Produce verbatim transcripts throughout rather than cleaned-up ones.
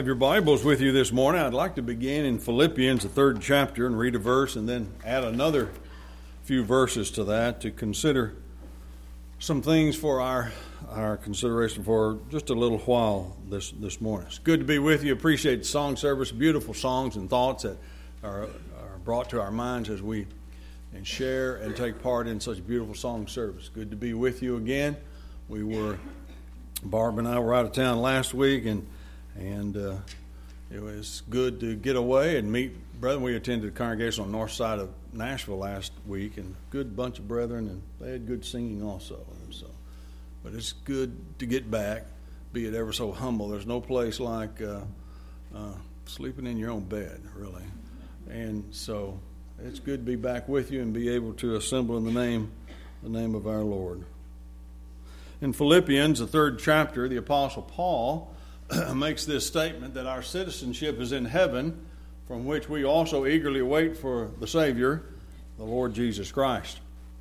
Have your Bibles with you this morning. I'd like to begin in Philippians, the third chapter, and read a verse and then add another few verses to that to consider some things for our our consideration for just a little while this, this morning. It's good to be with you. Appreciate the song service, beautiful songs and thoughts that are, are brought to our minds as we and share and take part in such a beautiful song service. Good to be with you again. We were, Barb and I were out of town last week, and And uh, it was good to get away and meet brethren. We attended a congregation on the north side of Nashville last week, and a good bunch of brethren, and they had good singing also. And so, but it's good to get back, be it ever so humble. There's no place like uh, uh, sleeping in your own bed, really. And so it's good to be back with you and be able to assemble in the name, the name of our Lord. In Philippians, the third chapter, the Apostle Paul makes this statement that our citizenship is in heaven, from which we also eagerly wait for the Savior, the Lord Jesus Christ.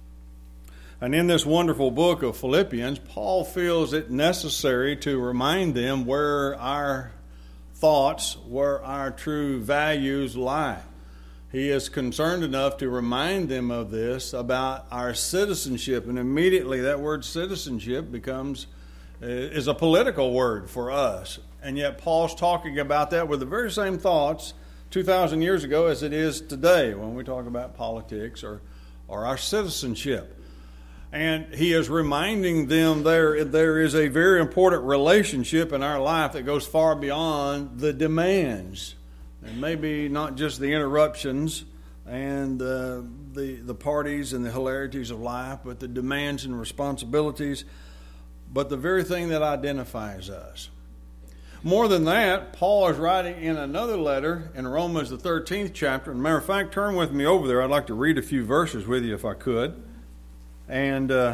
And in this wonderful book of Philippians, Paul feels it necessary to remind them where our thoughts, where our true values lie. He is concerned enough to remind them of this about our citizenship, and immediately that word citizenship becomes is a political word for us. And yet Paul's talking about that with the very same thoughts two thousand years ago as it is today when we talk about politics or, or our citizenship. And he is reminding them there, there is a very important relationship in our life that goes far beyond the demands. And maybe not just the interruptions and uh, the, the parties and the hilarities of life, but the demands and responsibilities, but the very thing that identifies us. More than that, Paul is writing in another letter in Romans, the thirteenth chapter. As a matter of fact, turn with me over there. I'd like to read a few verses with you if I could. And uh,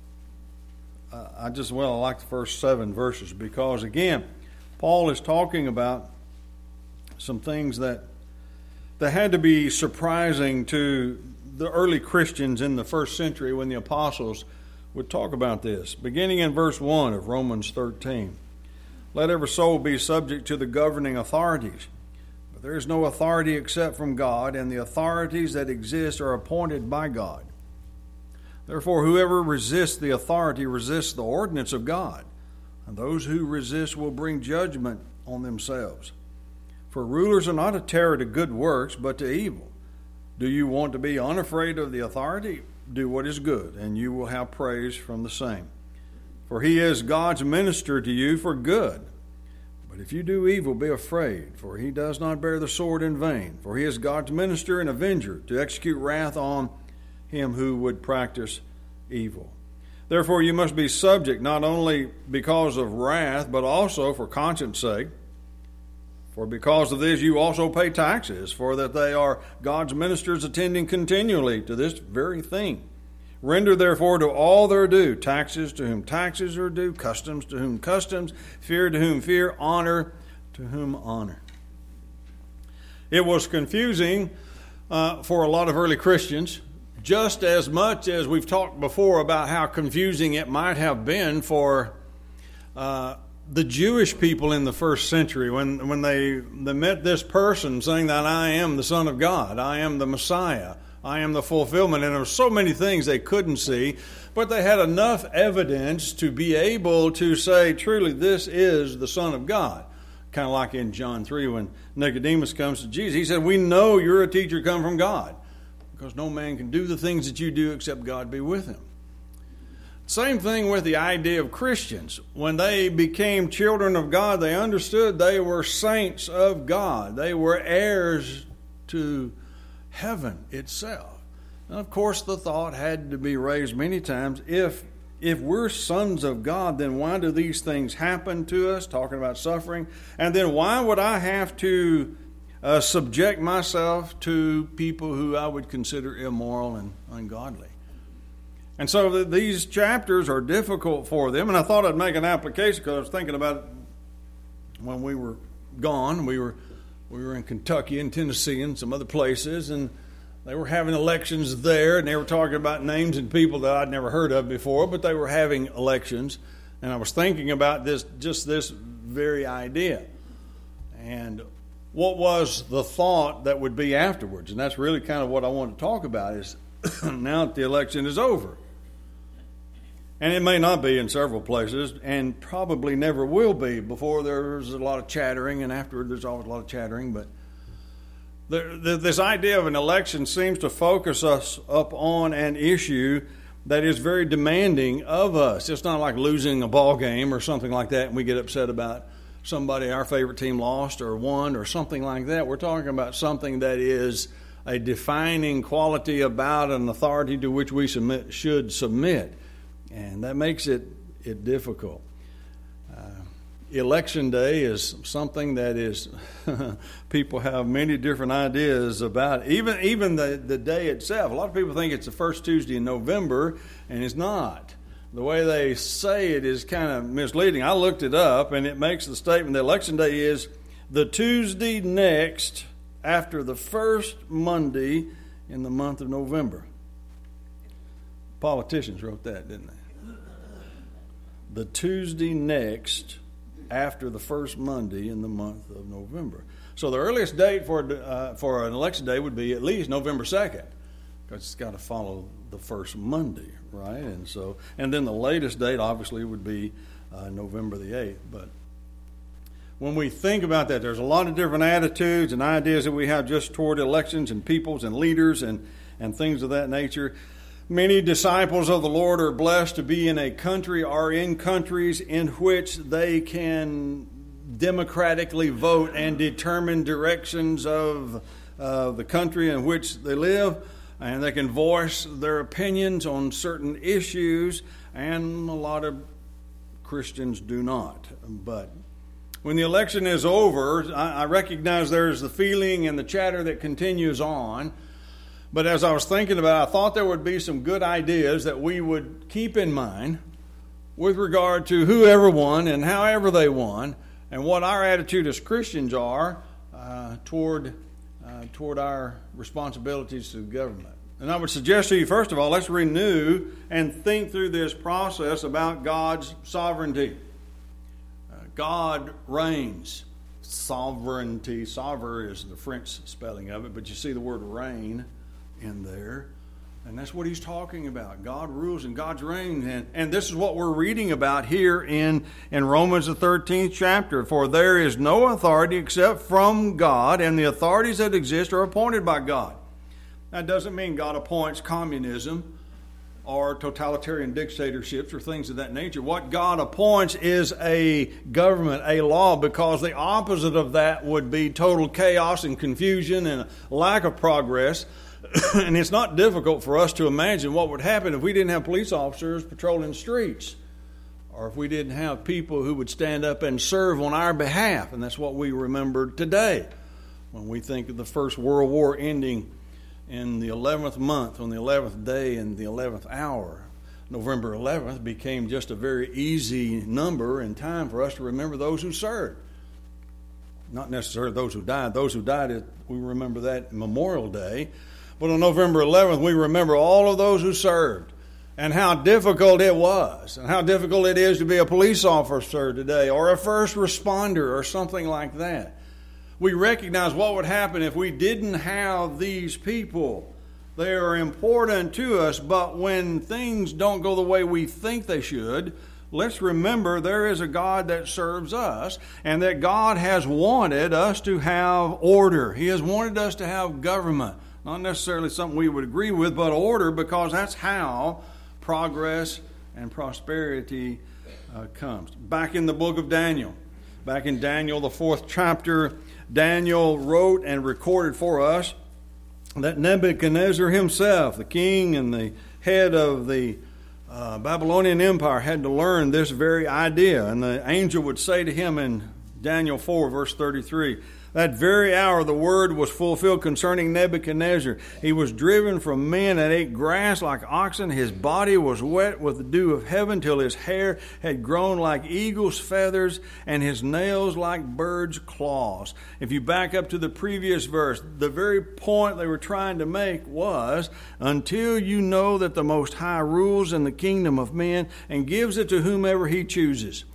I just, well, I like the first seven verses because, again, Paul is talking about some things that, that had to be surprising to the early Christians in the first century when the apostles would talk about this. Beginning in verse one of Romans thirteen. Let every soul be subject to the governing authorities. But there is no authority except from God, and the authorities that exist are appointed by God. Therefore, whoever resists the authority resists the ordinance of God, and those who resist will bring judgment on themselves. For rulers are not a terror to good works, but to evil. Do you want to be unafraid of the authority? Do what is good, and you will have praise from the same. For he is God's minister to you for good. But if you do evil, be afraid, for he does not bear the sword in vain. For he is God's minister and avenger, to execute wrath on him who would practice evil. Therefore you must be subject, not only because of wrath, but also for conscience sake. For because of this you also pay taxes, for that they are God's ministers attending continually to this very thing. Render therefore to all their due, taxes to whom taxes are due, customs to whom customs, fear to whom fear, honor to whom honor. It was confusing uh, for a lot of early Christians, just as much as we've talked before about how confusing it might have been for uh, the Jewish people in the first century when, when they, they met this person saying that I am the Son of God, I am the Messiah, I am the fulfillment. And there were so many things they couldn't see, but they had enough evidence to be able to say, truly, this is the Son of God. Kind of like in John three when Nicodemus comes to Jesus. He said, we know you're a teacher come from God, because no man can do the things that you do except God be with him. Same thing with the idea of Christians. When they became children of God, they understood they were saints of God. They were heirs to heaven itself. And of course, the thought had to be raised many times, if if we're sons of God, then why do these things happen to us? Talking about suffering. And then why would I have to uh, subject myself to people who I would consider immoral and ungodly? And so the, these chapters are difficult for them. And I thought I'd make an application because I was thinking about it when we were gone. We were We were in Kentucky and Tennessee and some other places, and they were having elections there, and they were talking about names and people that I'd never heard of before, but they were having elections. And I was thinking about this, just this very idea. what was the thought that would be afterwards? And that's really kind of what I want to talk about is now that the election is over. And it may not be in several places, and probably never will be. Before there's a lot of chattering, and afterward there's always a lot of chattering. But the, the, this idea of an election seems to focus us up on an issue that is very demanding of us. It's not like losing a ball game or something like that, and we get upset about somebody, our favorite team lost or won or something like that. We're talking about something that is a defining quality about an authority to which we submit, should submit. And that makes it, it difficult. Uh, election day is something that is, people have many different ideas about. Even even the, the day itself. A lot of people think it's the first Tuesday in November, and it's not. The way they say it is kind of misleading. I looked it up, and it makes the statement that election day is the Tuesday next after the first Monday in the month of November. Politicians wrote that, didn't they? The Tuesday next after the first Monday in the month of November. So the earliest date for uh, for an election day would be at least November second, because it's got to follow the first Monday, right? And so, and then the latest date obviously would be uh, November the eighth. But when we think about that, there's a lot of different attitudes and ideas that we have just toward elections and peoples and leaders and, and things of that nature. Many disciples of the Lord are blessed to be in a country or in countries in which they can democratically vote and determine directions of uh, the country in which they live, and they can voice their opinions on certain issues, and a lot of Christians do not. But when the election is over, I, I recognize there's the feeling and the chatter that continues on. But as I was thinking about it, I thought there would be some good ideas that we would keep in mind with regard to whoever won and however they won, and what our attitude as Christians are uh, toward uh, toward our responsibilities to the government. And I would suggest to you, first of all, let's renew and think through this process about God's sovereignty. Uh, God reigns. Sovereignty, sauver is the French spelling of it, but you see the word reign in there, and that's what he's talking about. God rules and God's reign, and, and this is what we're reading about here in, in Romans the thirteenth chapter. For there is no authority except from God, and the authorities that exist are appointed by God. That doesn't mean God appoints communism or totalitarian dictatorships or things of that nature. What God appoints is a government, a law, because the opposite of that would be total chaos and confusion and a lack of progress. And it's not difficult for us to imagine what would happen if we didn't have police officers patrolling the streets, or if we didn't have people who would stand up and serve on our behalf. And that's what we remember today when we think of the First World War ending in the eleventh month, on the eleventh day and the eleventh hour. November eleventh became just a very easy number and time for us to remember those who served. Not necessarily those who died. Those who died, we remember that Memorial Day. But on November eleventh, we remember all of those who served and how difficult it was and how difficult it is to be a police officer today or a first responder or something like that. We recognize what would happen if we didn't have these people. They are important to us, but when things don't go the way we think they should, let's remember there is a God that serves us, and that God has wanted us to have order. He has wanted us to have government. Not necessarily something we would agree with, but order, because that's how progress and prosperity uh, comes. Back in the book of Daniel, back in Daniel, the fourth chapter, Daniel wrote and recorded for us that Nebuchadnezzar himself, the king and the head of the uh, Babylonian Empire, had to learn this very idea. And the angel would say to him in Daniel four, verse thirty-three, that very hour the word was fulfilled concerning Nebuchadnezzar. He was driven from men and ate grass like oxen. His body was wet with the dew of heaven till his hair had grown like eagle's feathers and his nails like bird's claws. If you back up to the previous verse, the very point they were trying to make was, until you know that the Most High rules in the kingdom of men and gives it to whomever he chooses.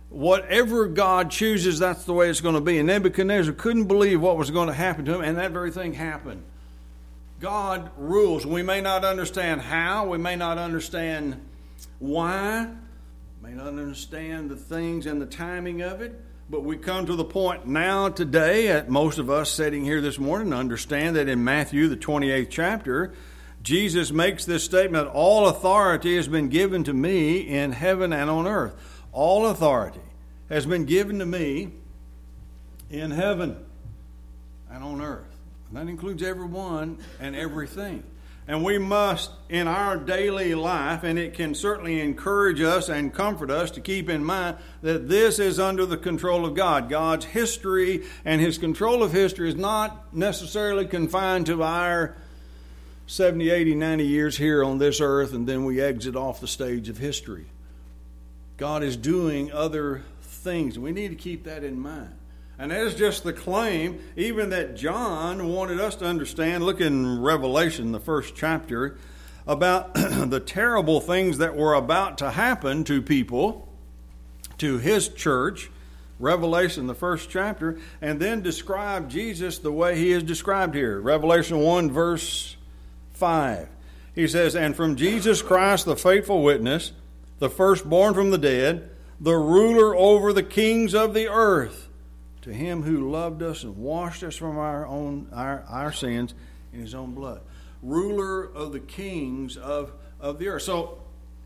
whatever God chooses, that's the way it's going to be. And Nebuchadnezzar couldn't believe what was going to happen to him, and that very thing happened. God rules. We may not understand how. We may not understand why. We may not understand the things and the timing of it. But we come to the point now today, at most of us sitting here this morning, understand that in Matthew, the twenty-eighth chapter, Jesus makes this statement, all authority has been given to me in heaven and on earth. All authority has been given to me in heaven and on earth. And that includes everyone and everything. And we must, in our daily life, and it can certainly encourage us and comfort us to keep in mind that this is under the control of God. God's history and His control of history is not necessarily confined to our seventy, eighty, ninety years here on this earth, and then we exit off the stage of history. God is doing other things. We need to keep that in mind. And that is just the claim, even that John wanted us to understand. Look in Revelation, the first chapter, about the terrible things that were about to happen to people, to his church. Revelation, the first chapter, and then describe Jesus the way he is described here. Revelation one, verse five. He says, and from Jesus Christ, the faithful witness, the firstborn from the dead, the ruler over the kings of the earth, to him who loved us and washed us from our own our, our sins in his own blood. Ruler of the kings of, of the earth. So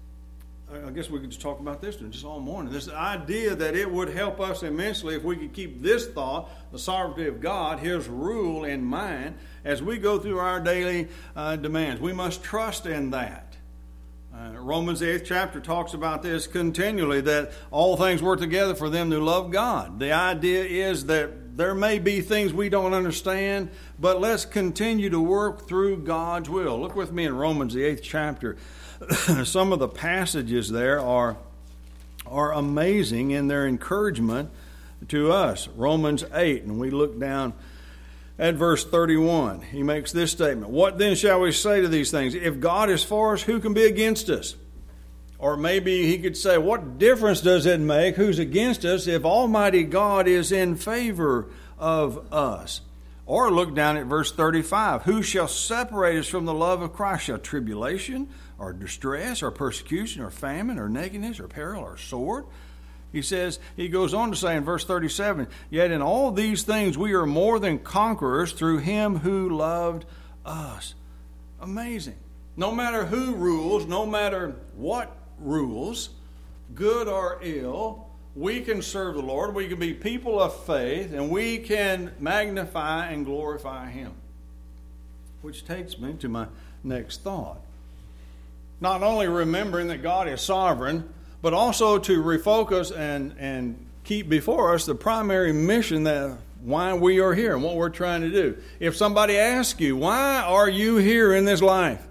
I guess we could just talk about this just all morning. This idea that it would help us immensely if we could keep this thought, the sovereignty of God, his rule in mind, as we go through our daily uh, demands. We must trust in that. Uh, Romans the eighth chapter talks about this continually, that all things work together for them who love God. The idea is that there may be things we don't understand, but let's continue to work through God's will. Look with me in Romans the eighth chapter. Some of the passages there are, are amazing in their encouragement to us. Romans eight, and we look down at verse thirty-one, he makes this statement. What then shall we say to these things? If God is for us, who can be against us? Or maybe he could say, what difference does it make who's against us if Almighty God is in favor of us? Or look down at verse thirty-five. Who shall separate us from the love of Christ? Shall tribulation or distress or persecution or famine or nakedness or peril or sword? He says, he goes on to say in verse thirty-seven, yet in all these things we are more than conquerors through him who loved us. Amazing. No matter who rules, no matter what rules, good or ill, we can serve the Lord. We can be people of faith, and we can magnify and glorify him. Which takes me to my next thought. Not only remembering that God is sovereign, but also to refocus and, and keep before us the primary mission that why we are here and what we're trying to do. If somebody asks you, why are you here in this life?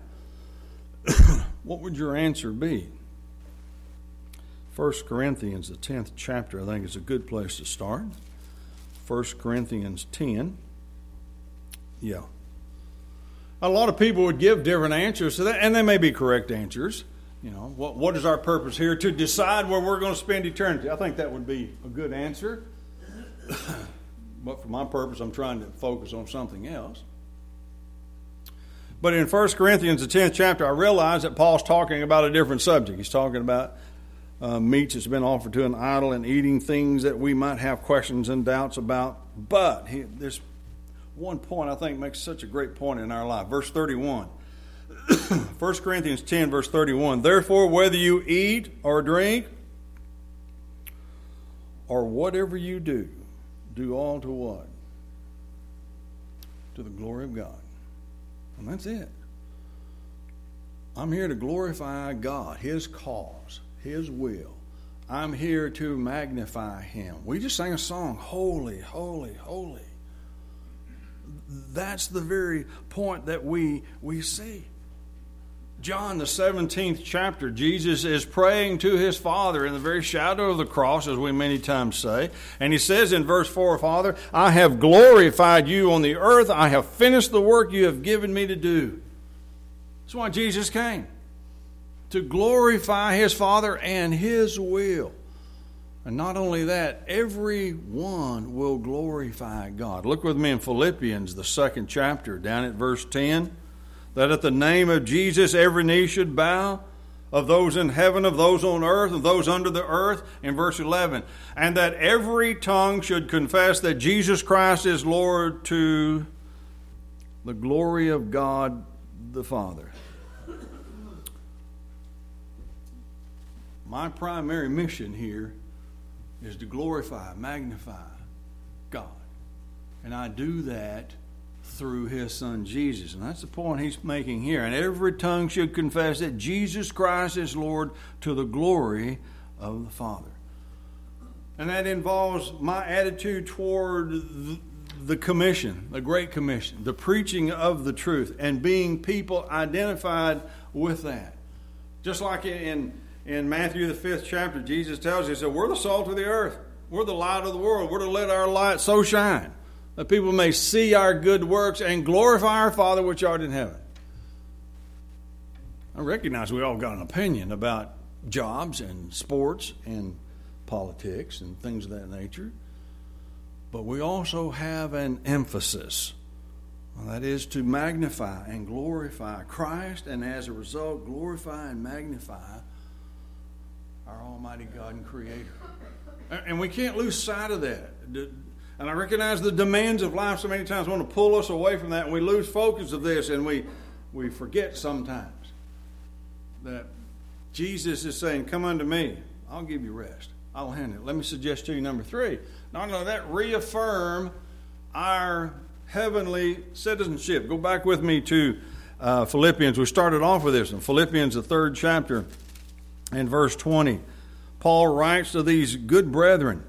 What would your answer be? First Corinthians, the tenth chapter, I think is a good place to start. First Corinthians ten. Yeah. A lot of people would give different answers to that, and they may be correct answers. You know, what what is our purpose here? To decide where we're going to spend eternity. I think that would be a good answer. But for my purpose, I'm trying to focus on something else. But in First Corinthians, the tenth chapter, I realize that Paul's talking about a different subject. He's talking about uh, meats that's been offered to an idol and eating things that we might have questions and doubts about. But he, there's one point I think makes such a great point in our life. Verse thirty-one. First Corinthians ten, verse thirty-one. Therefore, whether you eat or drink or whatever you do, do all to what? To the glory of God. And that's it. I'm here to glorify God, his cause, his will. I'm here to magnify him. We just sang a song, holy, holy, holy. That's the very point that we we see. John, the seventeenth chapter, Jesus is praying to his Father in the very shadow of the cross, as we many times say. And he says in verse four, Father, I have glorified you on the earth. I have finished the work you have given me to do. That's why Jesus came, to glorify his Father and his will. And not only that, everyone will glorify God. Look with me in Philippians, the second chapter, down at verse ten. That at the name of Jesus every knee should bow, of those in heaven, of those on earth, of those under the earth, in verse eleven. And that every tongue should confess that Jesus Christ is Lord, to the glory of God the Father. My primary mission here is to glorify, magnify God. And I do that through His Son Jesus. And that's the point He's making here. And every tongue should confess that Jesus Christ is Lord, to the glory of the Father. And that involves my attitude toward the commission, the Great Commission, the preaching of the truth, and being people identified with that. Just like in, in Matthew the fifth chapter, Jesus tells us, He said, we're the salt of the earth. We're the light of the world. We're to let our light so shine that people may see our good works and glorify our Father which art in heaven. I recognize we all got an opinion about jobs and sports and politics and things of that nature. But we also have an emphasis. That is to magnify and glorify Christ, and as a result, glorify and magnify our Almighty God and Creator. And we can't lose sight of that. And I recognize the demands of life so many times want to pull us away from that, and we lose focus of this, and we, we forget sometimes that Jesus is saying, come unto me, I'll give you rest. I'll handle it. Let me suggest to you number three. Not only that, reaffirm our heavenly citizenship. Go back with me to uh, Philippians. We started off with this in Philippians, the third chapter, and verse twenty. Paul writes to these good brethren,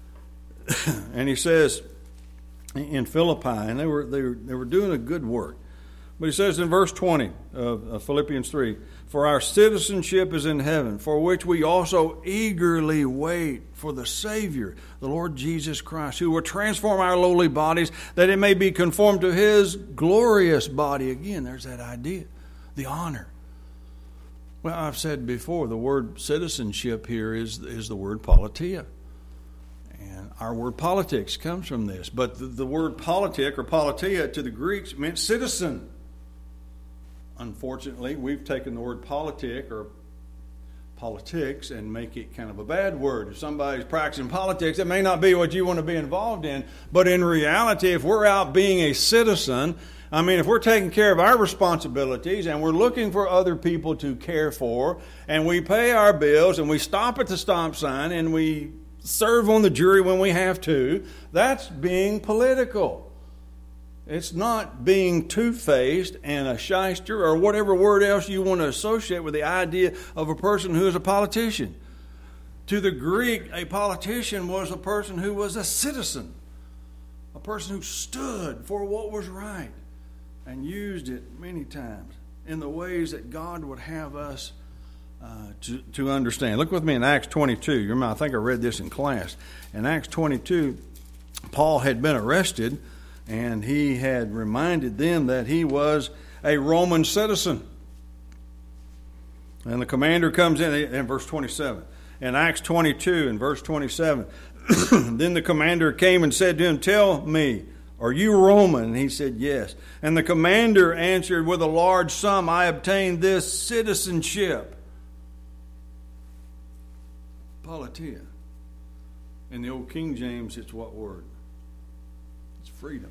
and he says in Philippi, and they were, they were they were doing a good work. But he says in verse twenty of, of Philippians three, for our citizenship is in heaven, for which we also eagerly wait for the Savior, the Lord Jesus Christ, who will transform our lowly bodies, that it may be conformed to His glorious body. Again, there's that idea, the honor. Well, I've said before, the word citizenship here is, is the word politia. And our word politics comes from this. But the, the word politic or politia to the Greeks meant citizen. Unfortunately, we've taken the word politic or politics and make it kind of a bad word. If somebody's practicing politics, it may not be what you want to be involved in. But in reality, if we're out being a citizen, I mean, if we're taking care of our responsibilities and we're looking for other people to care for, and we pay our bills and we stop at the stop sign and we serve on the jury when we have to, that's being political. It's not being two-faced and a shyster or whatever word else you want to associate with the idea of a person who is a politician. To the Greek, a politician was a person who was a citizen, a person who stood for what was right and used it many times in the ways that God would have us uh, to, to understand. Look with me in Acts twenty-two. You remember, I think I read this in class. In Acts twenty-two, Paul had been arrested, and he had reminded them that he was a Roman citizen. And the commander comes in, in verse twenty-seven. In Acts twenty-two, in verse twenty-seven, then the commander came and said to him, tell me, are you Roman? And he said, yes. And the commander answered, with a large sum I obtained this citizenship. Politia. In the old King James, it's what word? It's freedom.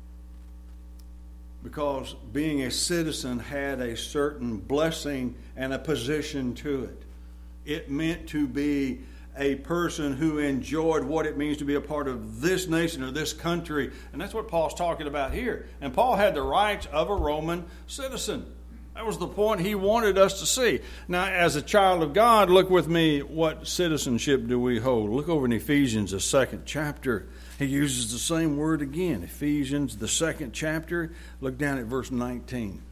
Because being a citizen had a certain blessing and a position to it. It meant to be a person who enjoyed what it means to be a part of this nation or this country. And that's what Paul's talking about here. And Paul had the rights of a Roman citizen. That was the point he wanted us to see. Now, as a child of God, look with me, what citizenship do we hold? Look over in Ephesians, the second chapter. He uses the same word again. Ephesians, the second chapter. Look down at verse nineteen.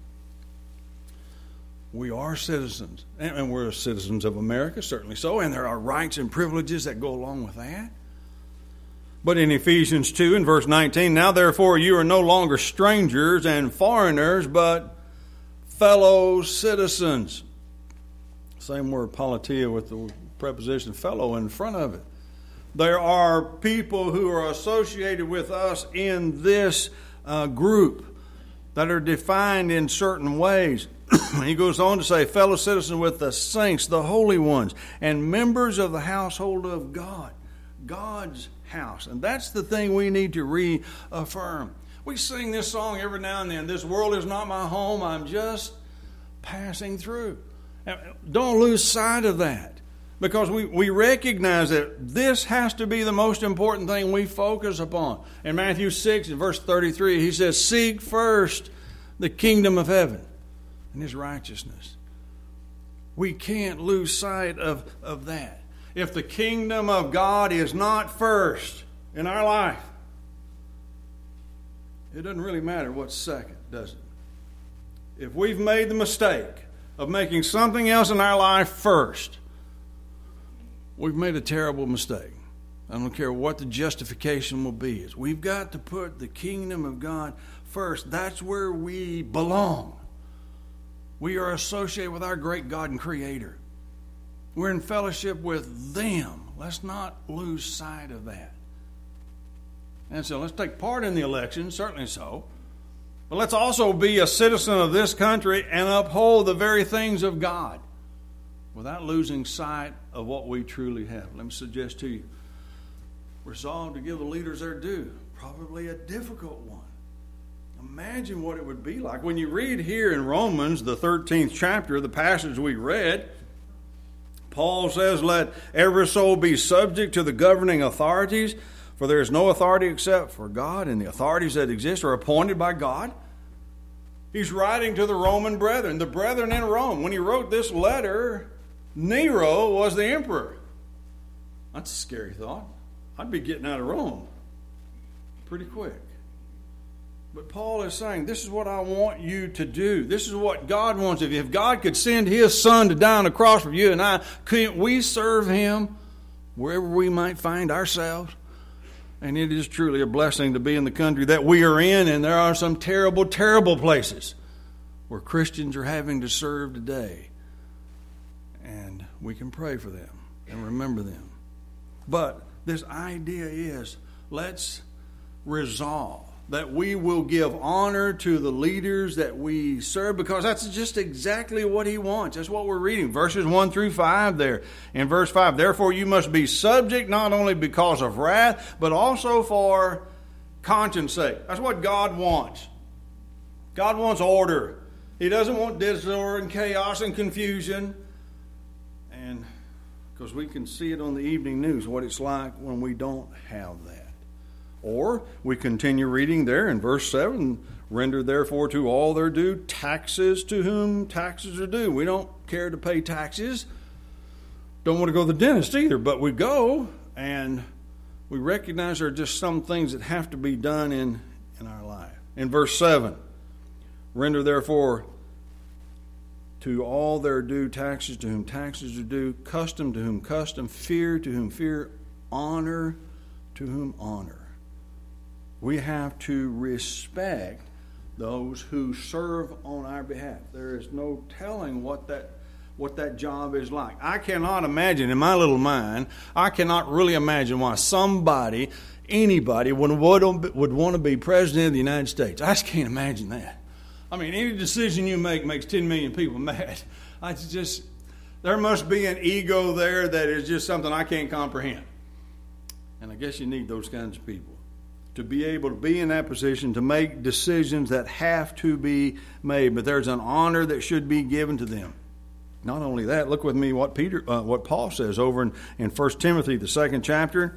We are citizens, and we're citizens of America, certainly so, and there are rights and privileges that go along with that. But in Ephesians two, in verse nineteen, now therefore you are no longer strangers and foreigners, but fellow citizens. Same word, politia, with the preposition fellow in front of it. There are people who are associated with us in this uh, group that are defined in certain ways. He goes on to say, fellow citizens with the saints, the holy ones, and members of the household of God. God's house. And that's the thing we need to reaffirm. We sing this song every now and then. This world is not my home. I'm just passing through. Don't lose sight of that. Because we, we recognize that this has to be the most important thing we focus upon. In Matthew six, in verse thirty-three, he says, seek first the kingdom of heaven and his righteousness. We can't lose sight of, of that. If the kingdom of God is not first in our life, it doesn't really matter what's second, does it? If we've made the mistake of making something else in our life first, we've made a terrible mistake. I don't care what the justification will be. Is we've got to put the kingdom of God first. That's where we belong. We are associated with our great God and Creator. We're in fellowship with them. Let's not lose sight of that. And so let's take part in the election, certainly so. But let's also be a citizen of this country and uphold the very things of God without losing sight of what we truly have. Let me suggest to you, resolve to give the leaders their due. Probably a difficult one. Imagine what it would be like. When you read here in Romans, the thirteenth chapter, the passage we read, Paul says, let every soul be subject to the governing authorities, for there is no authority except for God, and the authorities that exist are appointed by God. He's writing to the Roman brethren, the brethren in Rome. When he wrote this letter, Nero was the emperor. That's a scary thought. I'd be getting out of Rome pretty quick. But Paul is saying, this is what I want you to do. This is what God wants of you. If God could send his son to die on the cross for you and I, couldn't we serve him wherever we might find ourselves? And it is truly a blessing to be in the country that we are in, and there are some terrible, terrible places where Christians are having to serve today. And we can pray for them and remember them. But this idea is, let's resolve that we will give honor to the leaders that we serve, because that's just exactly what he wants. That's what we're reading. Verses one through five there. In verse five, therefore you must be subject not only because of wrath, but also for conscience sake. That's what God wants. God wants order. He doesn't want disorder and chaos and confusion. And because we can see it on the evening news, what it's like when we don't have that. Or we continue reading there in verse seven, render therefore to all their due taxes to whom taxes are due. We don't care to pay taxes. Don't want to go to the dentist either, but we go and we recognize there are just some things that have to be done in, in our life. In verse seven, render therefore to all their due taxes to whom taxes are due, custom to whom custom, fear to whom fear, honor to whom honor. We have to respect those who serve on our behalf. There is no telling what that what that job is like. I cannot imagine, in my little mind, I cannot really imagine why somebody, anybody, would, would, would want to be president of the United States. I just can't imagine that. I mean, any decision you make makes ten million people mad. I just, there must be an ego there that is just something I can't comprehend. And I guess you need those kinds of people to be able to be in that position to make decisions that have to be made. But there's an honor that should be given to them. Not only that, look with me what Peter, uh, what Paul says over in, in First Timothy, the second chapter.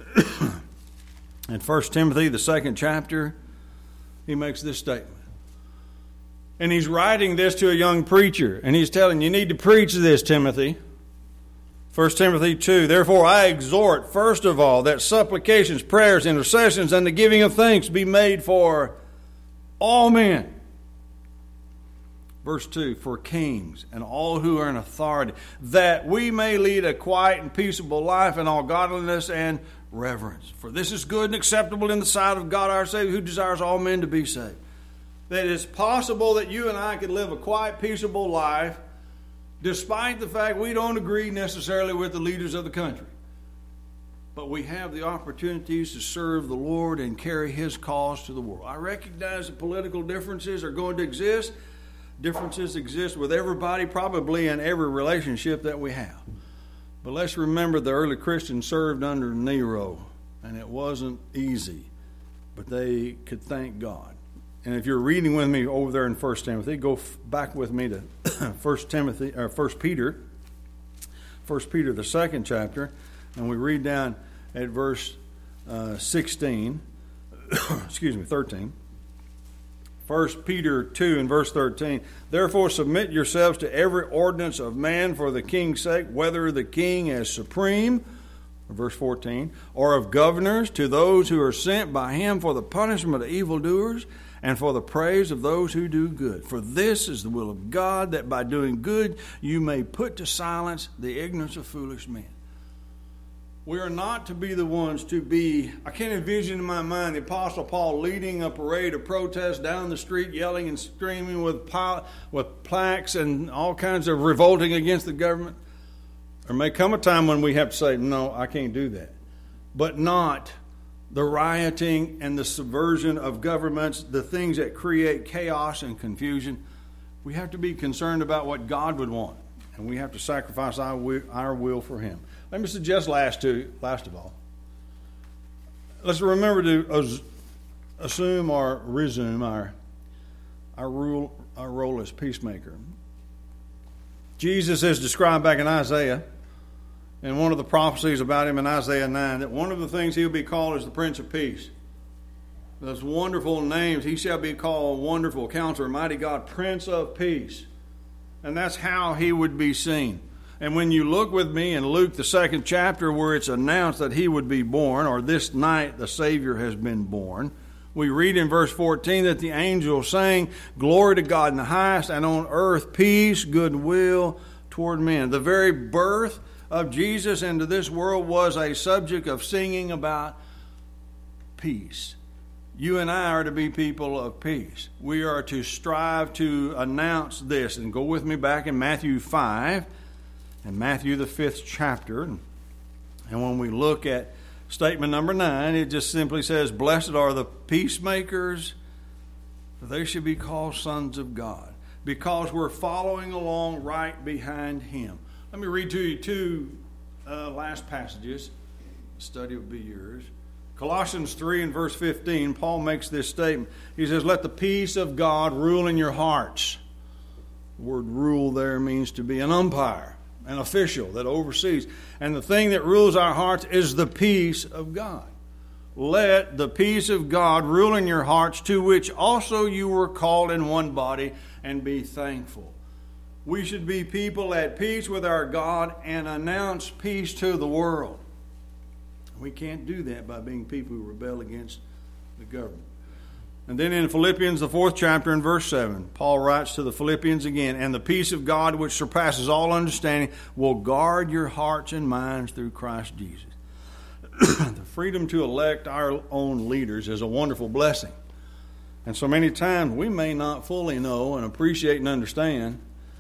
In First Timothy, the second chapter, he makes this statement. And he's writing this to a young preacher. And he's telling you, you need to preach this, Timothy. First Timothy two, therefore I exhort, first of all, that supplications, prayers, intercessions, and the giving of thanks be made for all men. Verse two, for kings and all who are in authority, that we may lead a quiet and peaceable life in all godliness and reverence. For this is good and acceptable in the sight of God our Savior, who desires all men to be saved. That it's possible that you and I could live a quiet, peaceable life despite the fact we don't agree necessarily with the leaders of the country. but we have the opportunities to serve the Lord and carry His cause to the world. I recognize that political differences are going to exist. Differences exist with everybody, probably in every relationship that we have. But let's remember the early Christians served under Nero, and it wasn't easy, but they could thank God. And if you're reading with me over there in First Timothy, go back with me to First Timothy or First Peter, First Peter, the second chapter, and we read down at verse uh, sixteen. excuse me, thirteen. First Peter two and verse thirteen. Therefore submit yourselves to every ordinance of man for the king's sake, whether the king as supreme, verse fourteen, or of governors, to those who are sent by him for the punishment of evildoers and for the praise of those who do good. For this is the will of God, that by doing good you may put to silence the ignorance of foolish men. We are not to be the ones to be, I can't envision in my mind the Apostle Paul leading a parade of protest down the street, yelling and screaming with, pile, with plaques and all kinds of revolting against the government. There may come a time when we have to say, no, I can't do that. But not the rioting and the subversion of governments, the things that create chaos and confusion. We have to be concerned about what God would want, and we have to sacrifice our will, our will for Him. Let me suggest last to last of all, let's remember to assume or resume our our rule our role as peacemaker. Jesus is described back in Isaiah, and one of the prophecies about him in Isaiah nine, that one of the things he'll be called is the Prince of Peace. Those wonderful names, he shall be called Wonderful Counselor, Mighty God, Prince of Peace. And that's how he would be seen. And when you look with me in Luke, the second chapter, where it's announced that he would be born, or this night the Savior has been born, we read in verse fourteen that the angel sang, Glory to God in the highest, and on earth peace, goodwill toward men. The very birth of Jesus into this world was a subject of singing about peace. You and I are to be people of peace. We are to strive to announce this. And go with me back in Matthew five, and Matthew the fifth chapter. And when we look at statement number nine, it just simply says, Blessed are the peacemakers, for they should be called sons of God. Because we're following along right behind Him. Let me read to you two uh, last passages. The study will be yours. Colossians three and verse fifteen, Paul makes this statement. He says, Let the peace of God rule in your hearts. The word rule there means to be an umpire, an official that oversees. And the thing that rules our hearts is the peace of God. Let the peace of God rule in your hearts, to which also you were called in one body, and be thankful. We should be people at peace with our God and announce peace to the world. We can't do that by being people who rebel against the government. And then in Philippians, the fourth chapter and verse seven, Paul writes to the Philippians again, And the peace of God, which surpasses all understanding, will guard your hearts and minds through Christ Jesus. The freedom to elect our own leaders is a wonderful blessing. And so many times we may not fully know and appreciate and understand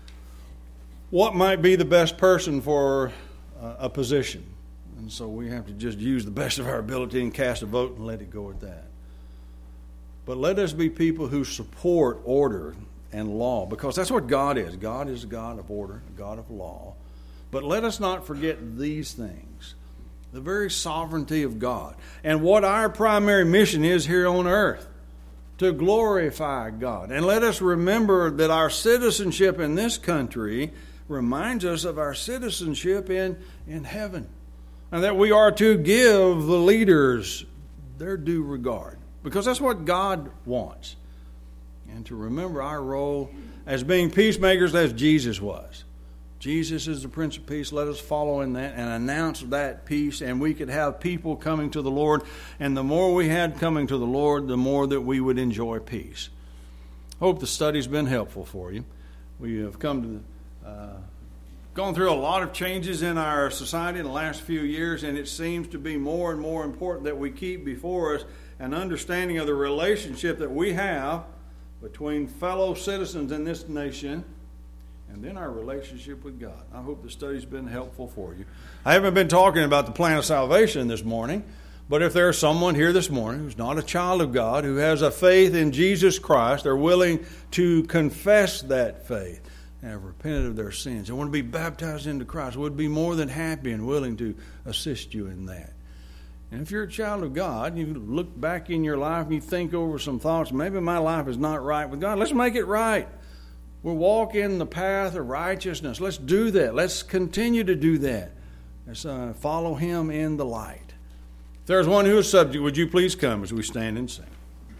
what might be the best person for uh, a position. And so we have to just use the best of our ability and cast a vote and let it go at that. But let us be people who support order and law, because that's what God is. God is a God of order, a God of law. But let us not forget these things. The very sovereignty of God. And what our primary mission is here on earth. To glorify God. And let us remember that our citizenship in this country reminds us of our citizenship in, in heaven. And that we are to give the leaders their due regard. Because that's what God wants. And to remember our role as being peacemakers as Jesus was. Jesus is the Prince of Peace. Let us follow in that and announce that peace. And we could have people coming to the Lord. And the more we had coming to the Lord, the more that we would enjoy peace. Hope the study's been helpful for you. We have come to... Uh, gone through a lot of changes in our society in the last few years, and it seems to be more and more important that we keep before us an understanding of the relationship that we have between fellow citizens in this nation and then our relationship with God. I hope the study's been helpful for you. I haven't been talking about the plan of salvation this morning, but if there's someone here this morning who's not a child of God, who has a faith in Jesus Christ, they're willing to confess that faith and have repented of their sins, they want to be baptized into Christ, would be more than happy and willing to assist you in that. And if you're a child of God, you look back in your life and you think over some thoughts, maybe my life is not right with God. Let's make it right. We'll walk in the path of righteousness. Let's do that. Let's continue to do that. Let's uh, follow Him in the light. If there's one who is subject, would you please come as we stand and sing?